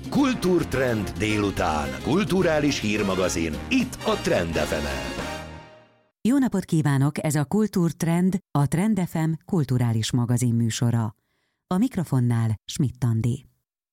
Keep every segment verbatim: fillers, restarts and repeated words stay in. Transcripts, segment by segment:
Kultúrtrend délután. Kulturális hírmagazin. Itt a Trend ef emen. Jó napot kívánok, ez a Kultúrtrend, a Trend ef em kulturális magazin műsora. A mikrofonnál Schmidt Andi.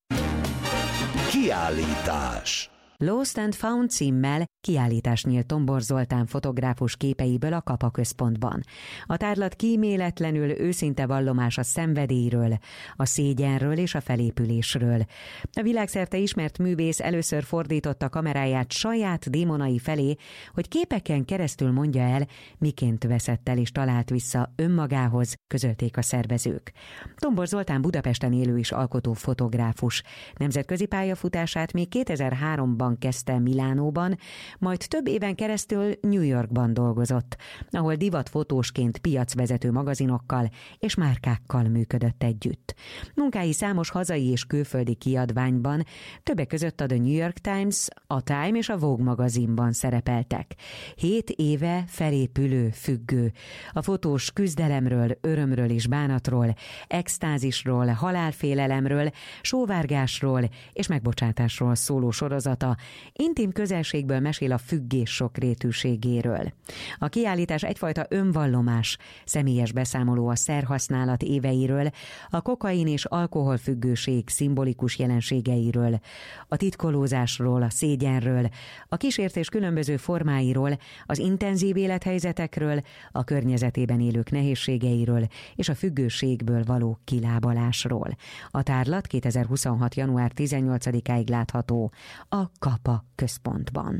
Kiállítás. Lost and Found címmel kiállítás nyílt Tombor Zoltán fotográfus képeiből a Kapa központban. A tárlat kíméletlenül őszinte vallomás a szenvedélyről, a szégyenről és a felépülésről. A világszerte ismert művész először fordította kameráját saját démonai felé, hogy képeken keresztül mondja el, miként veszett el és talált vissza önmagához, közölték a szervezők. Tombor Zoltán Budapesten élő és alkotó fotográfus. Nemzetközi pályafutását még kétezer-háromban kezdte Milánóban, majd több éven keresztül New Yorkban dolgozott, ahol divatfotósként piacvezető magazinokkal és márkákkal működött együtt. Munkái számos hazai és külföldi kiadványban, többek között a The New York Times, a Time és a Vogue magazinban szerepeltek. Hét éve felépülő, függő. A fotós küzdelemről, örömről és bánatról, extázisról, halálfélelemről, sóvárgásról és megbocsátásról szóló sorozata intim közelségből mesél a függés sokrétűségéről. A kiállítás egyfajta önvallomás, személyes beszámoló a szerhasználat éveiről, a kokain és alkoholfüggőség szimbolikus jelenségeiről, a titkolózásról, a szégyenről, a kísértés különböző formáiról, az intenzív élethelyzetekről, a környezetében élők nehézségeiről és a függőségből való kilábalásról. A tárlat kétezer-huszonhat. január tizennyolcadikáig látható a Kapa központban.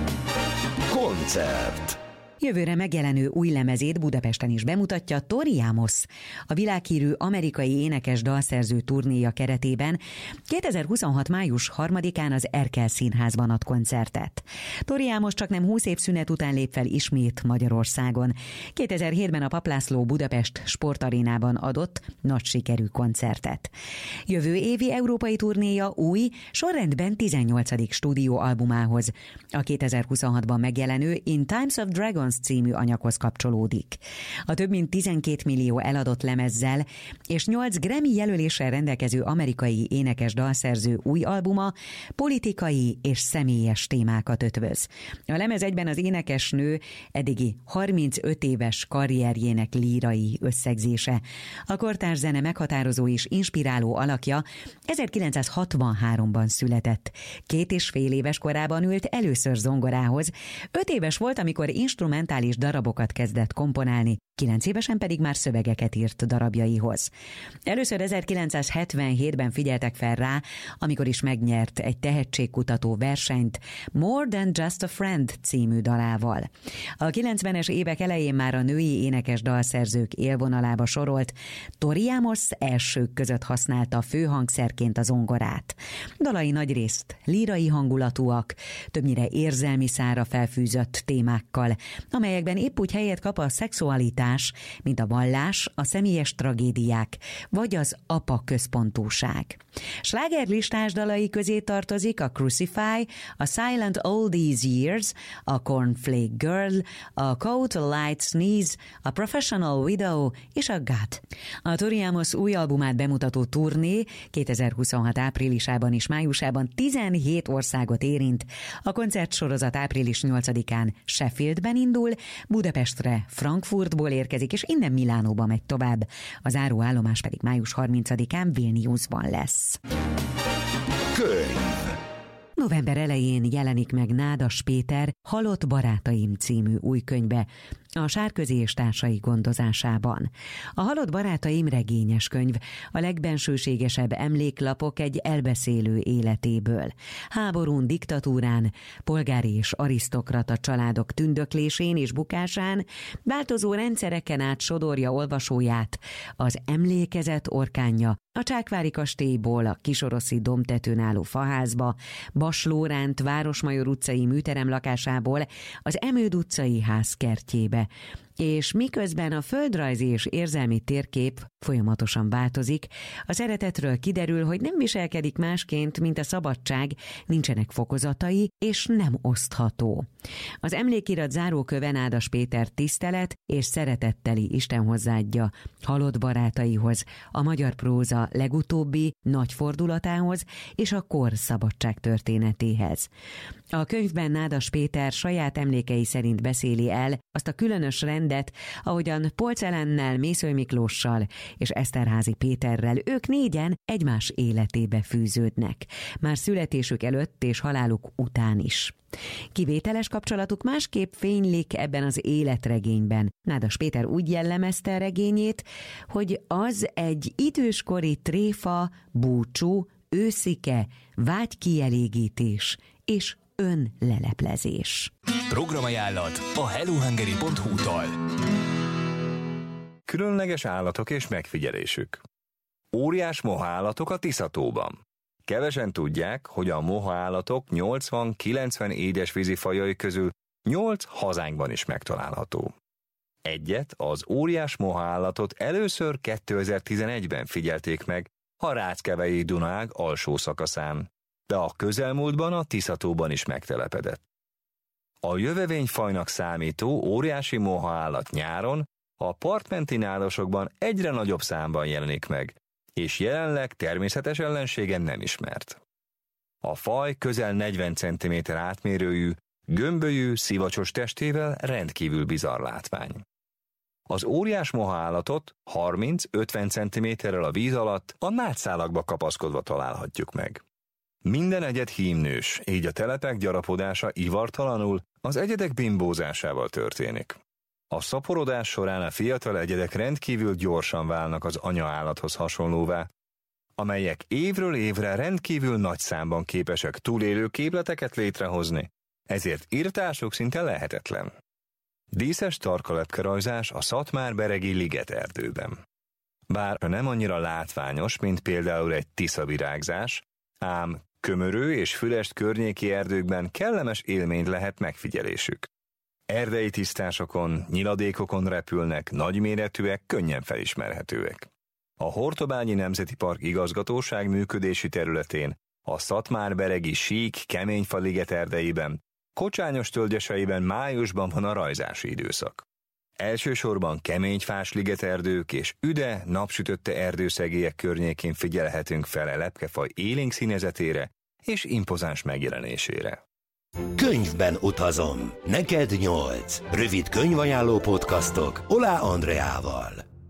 Koncert. Jövőre megjelenő új lemezét Budapesten is bemutatja Tori Amos. A világhírű amerikai énekes dalszerző turnéja keretében kétezer-huszonhat. május harmadikán az Erkel Színházban ad koncertet. Tori Amos csaknem húsz év szünet után lép fel ismét Magyarországon. kétezer-hétben a Papp László Budapest Sportarénában adott nagy sikerű koncertet. Jövő évi európai turnéja új, sorrendben tizennyolcadik stúdióalbumához, a kétezer-huszonhatban megjelenő In Times of Dragons című anyaghoz kapcsolódik. A több mint tizenkét millió eladott lemezzel és nyolc Grammy jelöléssel rendelkező amerikai énekes dalszerző új albuma politikai és személyes témákat ötvöz. A lemez egyben az énekesnő eddigi harmincöt éves karrierjének lírai összegzése. A kortárs zene meghatározó és inspiráló alakja ezerkilencszázhatvanháromban született. Két és fél éves korában ült először zongorához. Öt éves volt, amikor instrumentális darabokat kezdett komponálni, kilenc évesen pedig már szövegeket írt darabjaihoz. Először ezerkilencszázhetvenhétben figyeltek fel rá, amikor is megnyert egy tehetségkutató versenyt More Than Just a Friend című dalával. A kilencvenes évek elején már a női énekes dalszerzők élvonalába sorolt Tori Amos elsők között használta főhangszerként a zongorát. Dalai nagyrészt lírai hangulatúak, többnyire érzelmi szálra felfűzött témákkal, amelyekben épp úgy helyet kap a szexualitás, mint a vallás, a személyes tragédiák, vagy az apa központúság. Slágerlistás dalai közé tartozik a Crucify, a Silent All These Years, a Cornflake Girl, a Caught a Light Sneeze, a Professional Widow és a God. A Tori Amos új albumát bemutató turné kétezer-huszonhat. áprilisában és májusában tizenhét országot érint. A koncertsorozat április nyolcadikán Sheffieldben indul, Budapestre Frankfurtból érkezik, és innen Milánóba megy tovább. A záróállomás pedig május harmincadikán Vilniusban lesz. Könyv. November elején jelenik meg Nádas Péter Halott barátaim című új könyve a Sárközi és társai gondozásában. A Halott barátaim regényes könyv, a legbensőségesebb emléklapok egy elbeszélő életéből. Háborún, diktatúrán, polgári és arisztokrata családok tündöklésén és bukásán, változó rendszereken át sodorja olvasóját az emlékezet orkánja, a Csákvári kastélyból a Kisoroszi domtetőn álló faházba, Bas Lóránt Városmajor utcai műterem lakásából az Emőd utcai ház kertjébe. és miközben a földrajzi és érzelmi térkép folyamatosan változik, a szeretetről kiderül, hogy nem viselkedik másként, mint a szabadság, nincsenek fokozatai, és nem osztható. Az emlékirat záróköve Nádas Péter tisztelet és szeretetteli istenhozzáadja halott barátaihoz, a magyar próza legutóbbi nagy fordulatához és a kor szabadság történetéhez. A könyvben Nádas Péter saját emlékei szerint beszéli el azt a különös rendet, ahogyan Polcz Elennel, Mészöly Miklóssal és Eszterházy Péterrel ők négyen egymás életébe fűződnek, már születésük előtt és haláluk után is. Kivételes kapcsolatuk másképp fénylik ebben az életregényben. Nádas Péter úgy jellemezte a regényét, hogy az egy időskori tréfa, búcsú, őszike, vágykielégítés és önleleplezés. Programajánlat a hellohungary pont hu-tól. Különleges állatok és megfigyelésük. Óriás mohaállatok a Tiszatóban. Kevesen tudják, hogy a mohaállatok nyolcvan-kilencven édesvízi fajai közül nyolc hazánkban is megtalálható. Egyet, az óriás mohaállatot először kétezer-tizenegyben figyelték meg a Ráckevei Dunág alsó szakaszán, de a közelmúltban a Tiszatóban is megtelepedett. A jövevényfajnak számító óriási mohaállat nyáron a partmenti nádasokban egyre nagyobb számban jelenik meg, és jelenleg természetes ellensége nem ismert. A faj közel negyven centiméter átmérőjű, gömbölyű, szivacsos testével rendkívül bizarr látvány. Az óriás mohaállatot harminc-ötven centiméterrel a víz alatt a nátszálakba kapaszkodva találhatjuk meg. Minden egyed hímnős, így a telepek gyarapodása ivartalanul az egyedek bimbózásával történik. A szaporodás során a fiatal egyedek rendkívül gyorsan válnak az anyaállathoz hasonlóvá, amelyek évről évre rendkívül nagy számban képesek túlélő képleteket létrehozni, ezért irtásuk szinte lehetetlen. Díszes tarkalepkerajzás a Szatmár-beregi ligeterdőben. Bár nem annyira látványos, mint például egy tiszavirágzás, ám Kömörő és Fülest környéki erdőkben kellemes élményt lehet megfigyelésük. Erdei tisztásokon, nyiladékokon repülnek, nagyméretűek, könnyen felismerhetőek. A Hortobányi Nemzeti Park igazgatóság működési területén, a Szatmár-beregi sík keményfa liget erdeiben, Kocsányos tölgyeseiben májusban van a rajzási időszak. Elsősorban keményfás ligeterdők és üde, napsütötte erdőszegélyek környékén figyelhetünk fel a lepkefaj élénk színezetére és impozáns megjelenésére. Könyvben utazom. Neked nyolc. Rövid könyvajánló podcastok Olá Andreával.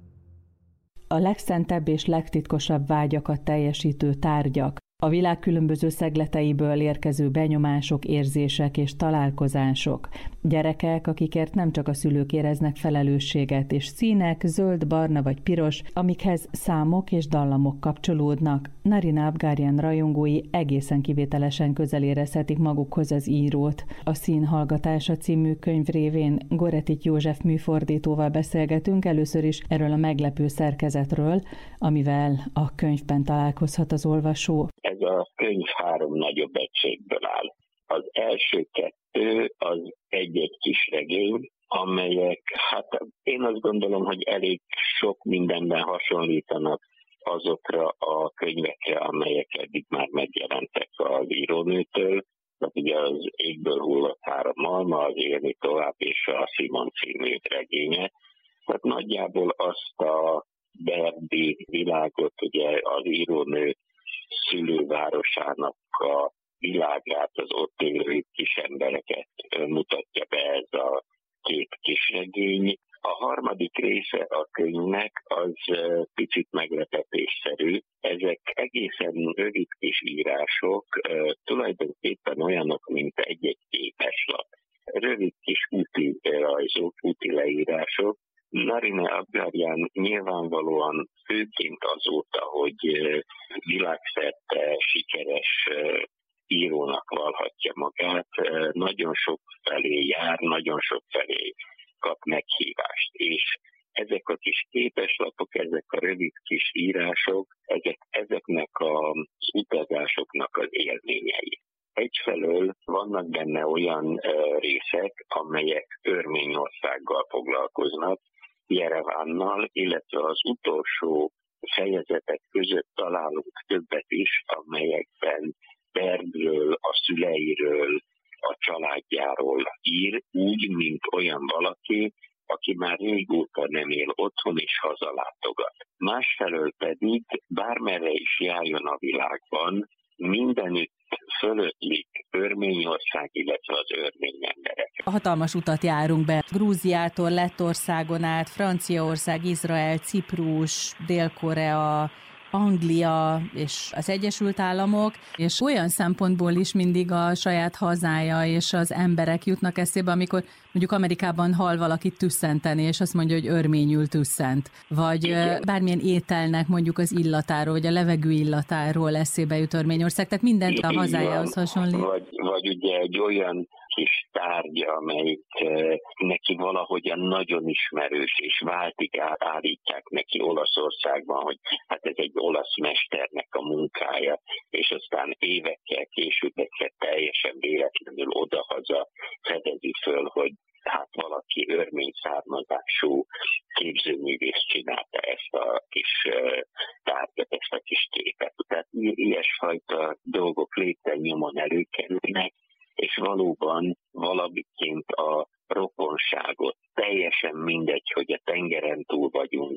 A legszentebb és legtitkosabb vágyakat teljesítő tárgyak, a világ különböző szegleteiből érkező benyomások, érzések és találkozások. Gyerekek, akikért nem csak a szülők éreznek felelősséget, és színek, zöld, barna vagy piros, amikhez számok és dallamok kapcsolódnak. Narina Abgaryan rajongói egészen kivételesen közel érezhetik magukhoz az írót. A Színhallgatása című könyv révén Goretic József műfordítóval beszélgetünk először is erről a meglepő szerkezetről, amivel a könyvben találkozhat az olvasó. Ez a könyv három nagyobb egységből áll. Az első kettő az egy-egy kis regény, amelyek, hát én azt gondolom, hogy elég sok mindenben hasonlítanak azokra a könyvekre, amelyek eddig már megjelentek az írónőtől. Tehát ugye az Égből hullott három malma, az Élni tovább és a Simon című regénye. Tehát nagyjából azt a berdi világot, ugye az írónő szülővárosának a világát, az ott élő kis embereket mutatja be ez a két kisregény. A harmadik része a könyvnek az picit meglepetésszerű. Ezek egészen rövid kis írások, tulajdonképpen olyanok, mint egy-egy képeslap. Rövid kis úti rajzok, úti leírások. Narina Abgaryan nyilvánvalóan főként azóta, hogy világszerte sikeres írónak valhatja magát, nagyon sok felé jár, nagyon sok felé kap meghívást. És ezek a kis képeslapok, ezek a rövid kis írások, ezek, ezeknek az utazásoknak az élményei. Egyfelől vannak benne olyan részek, amelyek Örményországgal foglalkoznak, Jerevánnal, illetve az utolsó fejezetek között találunk többet is, amelyekben Bergről, a szüleiről, a családjáról ír, úgy, mint olyan valaki, aki már régóta nem él otthon és hazalátogat. Másfelől pedig bármerre is járjon a világban, mindenütt fölöttlik Örményország, illetve az örmény emberek. Hatalmas utat járunk be Grúziától Lettországon át, Franciaország, Izrael, Ciprus, Dél-Korea, Anglia és az Egyesült Államok, és olyan szempontból is mindig a saját hazája és az emberek jutnak eszébe, amikor mondjuk Amerikában hall valakit tüsszenteni, és azt mondja, hogy örményül tüsszent. Vagy igen. Bármilyen ételnek mondjuk az illatáról, vagy a levegő illatáról eszébe jut Örményország, tehát mindent a hazájához hasonlít. Vagy, vagy ugye egy olyan kis tárgya, amelyik neki valahogyan nagyon ismerős, és váltig állítják neki Olaszországban, hogy hát ez egy olasz mesternek a munkája, és aztán évekkel később egyszer teljesen véletlenül odahaza fedezi föl, hogy hát valaki örmény származású képzőművész csinálta ezt a kis tárgyat, ezt a kis képet. Tehát ilyesfajta dolgok lépten nyomon előkerülnek, és valóban valamiként a rokonságot, teljesen mindegy, hogy a tengeren túl vagyunk,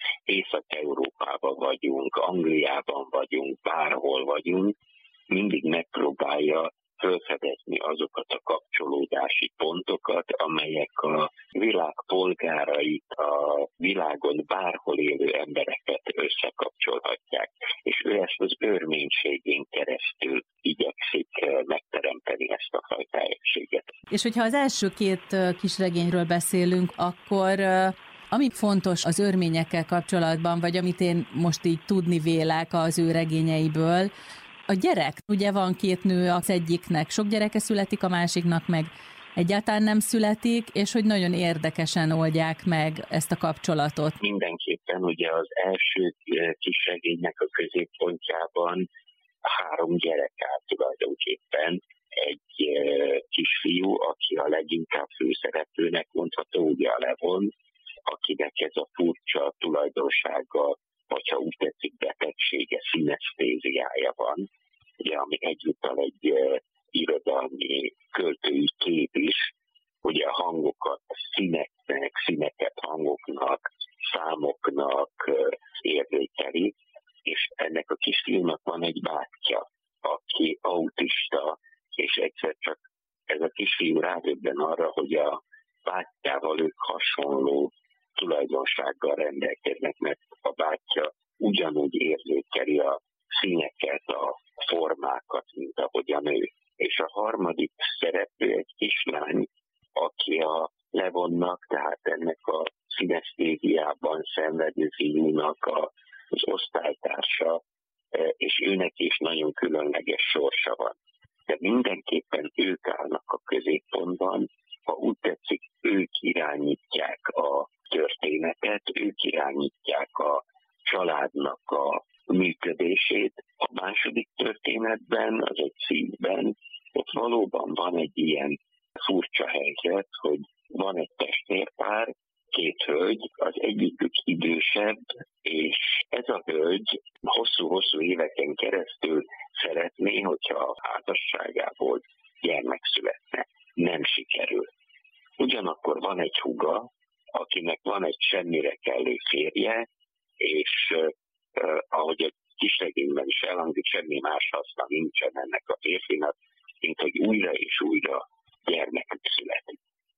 Észak-Európában vagyunk, Angliában vagyunk, bárhol vagyunk, mindig megpróbálja felfedezni azokat a kapcsolódási pontokat, amelyek a világ polgárait, a világon bárhol élő embereket összekapcsolhatják. És ő ezt az örménységén keresztül igyekszik megteremteni ezt a fajta egységet. És hogyha az első két kisregényről beszélünk, akkor ami fontos az örményekkel kapcsolatban, vagy amit én most így tudni vélek az ő regényeiből, a gyerek. Ugye van két nő, az egyiknek sok gyereke születik, a másiknak meg egyáltalán nem születik, és hogy nagyon érdekesen oldják meg ezt a kapcsolatot. Mindenképpen ugye az első kisregénynek a középpontjában három gyerek áll tulajdonképpen. Egy kisfiú, aki a leginkább főszereplőnek mondható, ugye a Levon, akinek ez a furcsa tulajdonsága, vagy ha úgy tetszik, betegsége, szinesztéziája van, ugye, ami egyúttal egy uh, irodalmi költői kép is, ugye a hangokat színeknek, színeket hangoknak, számoknak uh, érzékeli, és ennek a kisfiúnak van egy bátyja, aki autista, és egyszer csak ez a kisfiú rádöbben arra, hogy a bátyjával ők hasonló tulajdonsággal rendelkeznek, mert a bátyja ugyanúgy érzékeli a színeket, a formákat, mint ahogyan ő. És a harmadik szereplő egy kislány, aki a Levonnak, tehát ennek a szinesztéziában szenvedő fiúnak a, az osztálytársa, és őnek is nagyon különleges sorsa van. De mindenképpen ők állnak a középpontban, ha úgy tetszik, ők irányítják a történetet, ők irányítják a családnak a működését. A második történetben, az egy szívben, ott valóban van egy ilyen furcsa helyzet, hogy van egy testvérpár, két hölgy, az egyikük idősebb, és ez a hölgy hosszú-hosszú éveken keresztül szeretné, hogyha a házasságából gyermek születne. Nem sikerül. Ugyanakkor van egy húga, akinek van egy semmire kellő férje, és uh, ahogy a kisregényben is elhangzik, semmi más haszna nincsen ennek a férfinak, mint hogy újra és újra gyermeket születik.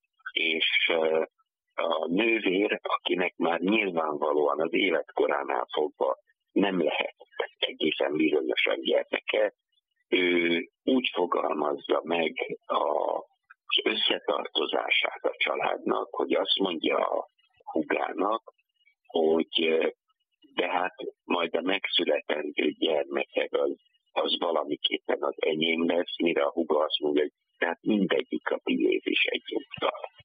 És uh, a nővér, akinek már nyilvánvalóan az életkoránál fogva nem lehet egészen bizonyosan gyermeke, ő úgy fogalmazza meg a az összetartozását a családnak, hogy azt mondja a húgának, hogy de hát majd a megszületendő gyermeked az, az valamiképpen az enyém lesz, mire a húga azt mondja, hogy tehát mindegyik a tiéd is egyúttal.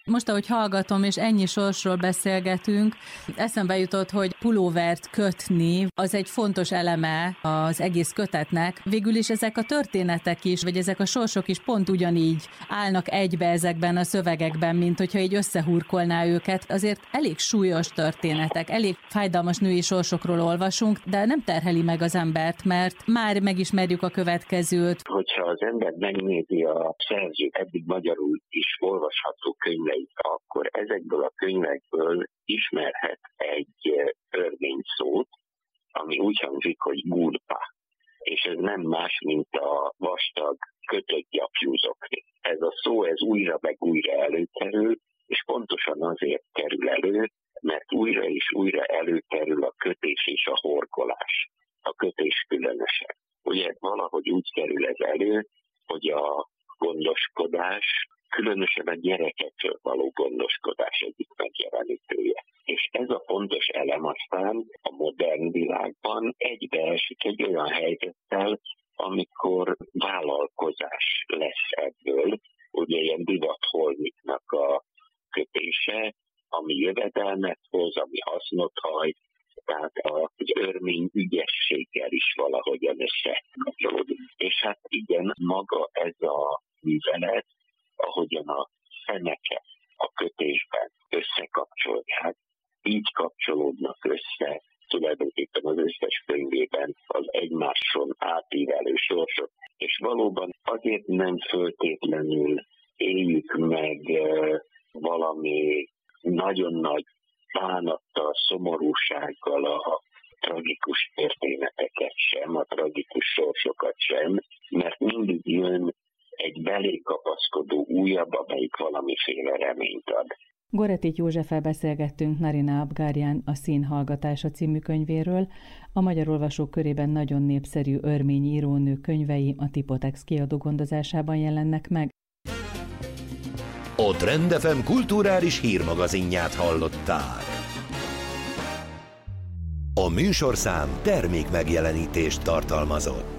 Most, ahogy hallgatom, és ennyi sorsról beszélgetünk, eszembe jutott, hogy pulóvert kötni, az egy fontos eleme az egész kötetnek. Végül is ezek a történetek is, vagy ezek a sorsok is pont ugyanígy állnak egybe ezekben a szövegekben, mint hogyha így összehurkolná őket. Azért elég súlyos történetek, elég fájdalmas női sorsokról olvasunk, de nem terheli meg az embert, mert már megismerjük a következőt. Hogyha az ember megnézi a szerző eddig magyarul is olvasható könyveit, akkor ezekből a könyvekből ismerhet egy örmény szót, ami úgy hangzik, hogy gurpa. És ez nem más, mint a vastag, kötött gyapjúzokni. Ez a szó, ez újra meg újra előkerül, és pontosan azért kerül elő, mert újra és újra előkerül a kötés és a horkolás. A kötés különösen. Ugye valahogy úgy kerül ez elő, hogy a gondoskodás, különösen a gyerekekről való gondoskodás egyik megjelenítője. És ez a fontos elem aztán a modern világban egybeesik egy olyan helyzettel, amikor vállalkozás lesz ebből, ugye ilyen divatholmiknak a kötése, ami jövedelmet hoz, ami hasznot hajt, tehát az örmény ügyességgel is valahogyan összekapcsolódik. És hát igen, maga ez a művelet, ahogyan a szemeket a kötésben összekapcsolják, így kapcsolódnak össze tulajdonképpen az összes könyvében az egymáson átívelő sorsok, és valóban azért nem föltétlenül éljük meg valami nagyon nagy bánattal, szomorúsággal a tragikus történeteket sem, a tragikus sorsokat sem, mert mindig jön egy belé kapaszkodó újabb, amelyik valamiféle reményt ad. Goretic Józseffel beszélgettünk Narina Abgaryan a Színhallgatása című könyvéről. A magyar olvasók körében nagyon népszerű örmény írónő könyvei a Tipotex kiadó gondozásában jelennek meg. A Trend ef em kulturális hírmagazinját hallották. A műsorszám termék megjelenítést tartalmazott.